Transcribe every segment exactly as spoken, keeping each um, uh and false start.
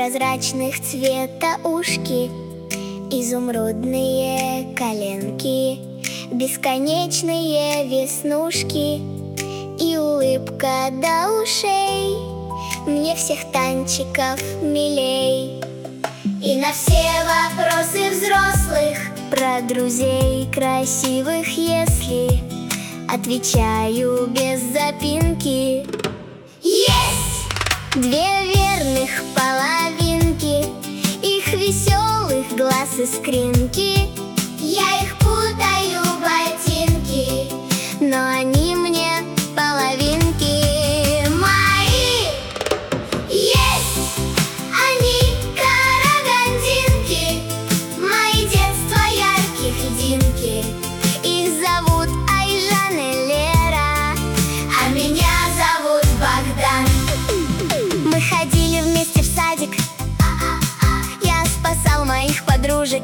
прозрачных цвета ушки, изумрудные коленки, бесконечные веснушки и улыбка до ушей. Мне всех танчиков милей. И на все вопросы взрослых про друзей красивых, если отвечаю без запинки. Есть! Две верных половинки, их веселых глаз искринки. Я их путаю ботинки, но они мне половинки мои. Есть! Они карагандинки, мои детства ярких льдинки. Их зовут Айжан и Лера, а меня зовут Богдан. Мы ходили вместе в садик, я спасал моих подружек,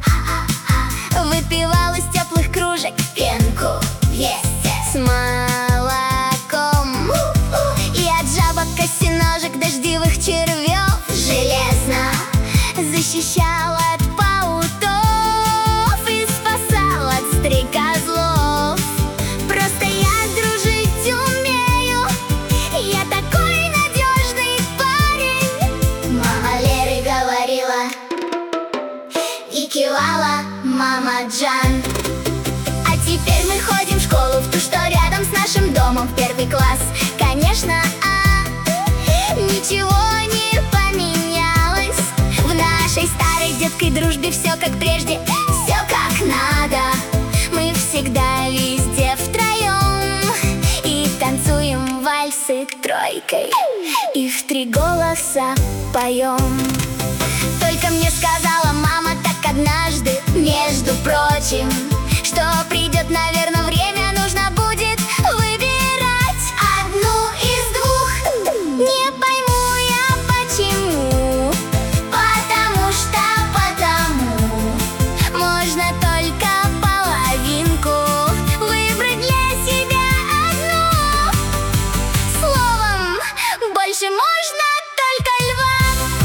выпивал из теплых кружек пенку вместе с молоком. И от жабок, осьминожек, дождевых червев железно защищал от пауков и спасал от стрекозлов. Просто я дружить умею, я такой надежный парень. Мама Леры говорила и кивала: мама Джан. А теперь мы ходим в школу, в ту, что рядом с нашим домом, в первый класс. Конечно, а ничего не поменялось. В нашей старой детской дружбе все как прежде, все как надо. Мы всегда везде втроем и танцуем вальсы тройкой, и в три голоса поем. Только мне сказала мама так однажды, между прочим, что придет, наверное, время, нужно будет выбирать одну из двух. Не пойму я почему, потому что потому можно только половинку выбрать для себя одну. Словом, больше можно только льва.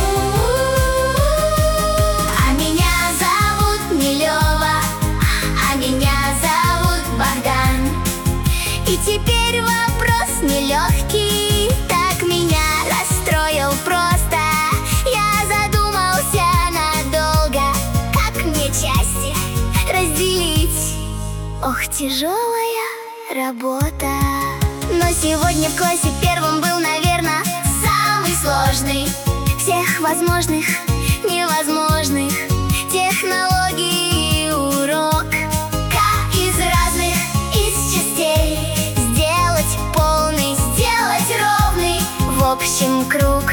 А меня зовут не Лёва, а меня зовут Богдан. И теперь вопрос нелегкий, так меня расстроил просто. Я задумался надолго, как мне части разделить. Ох, тяжелая работа. Но сегодня в классе первым был, наверное, самый сложный всех возможных, невозможных технологий урок. Как из разных, из частей сделать полный, сделать ровный, в общем круг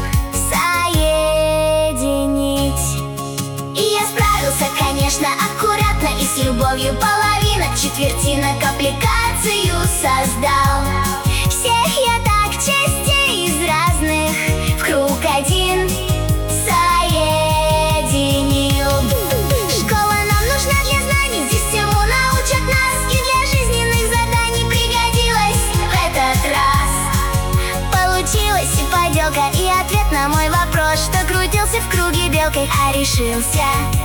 соединить. И я справился, конечно, аккуратно и с любовью. Половинок, четвертинок, аппликацию создал. Всех я так частей из разных в круг один соединил. Школа нам нужна для знаний, здесь всему научат нас, и для жизненных заданий пригодилась в этот раз. Получилась и поделка, и ответ на мой вопрос, что крутился в круге белкой, а решился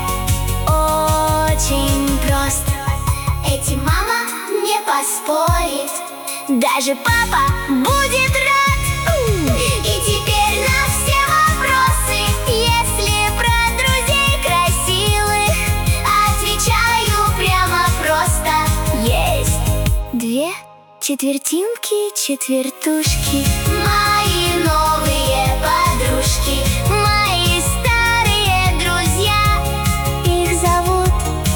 очень прост. Этим мама не поспорит, даже папа будет рад. И теперь на все вопросы, если про друзей красивых, отвечаю прямо просто. Есть две четвертинки, четвертушки, мои новые подружки, мои старые друзья. Их зовут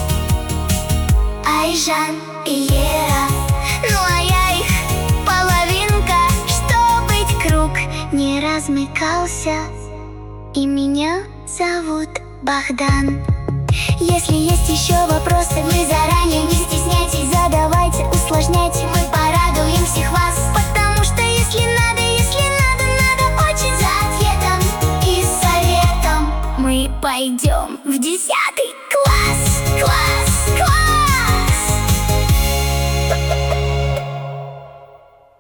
Айжан и Лера, ну а я их половинка, чтоб круг не размыкался. И меня зовут Богдан. Если есть еще вопросы, вы заранее не стесняйтесь, задавайте, усложняйте.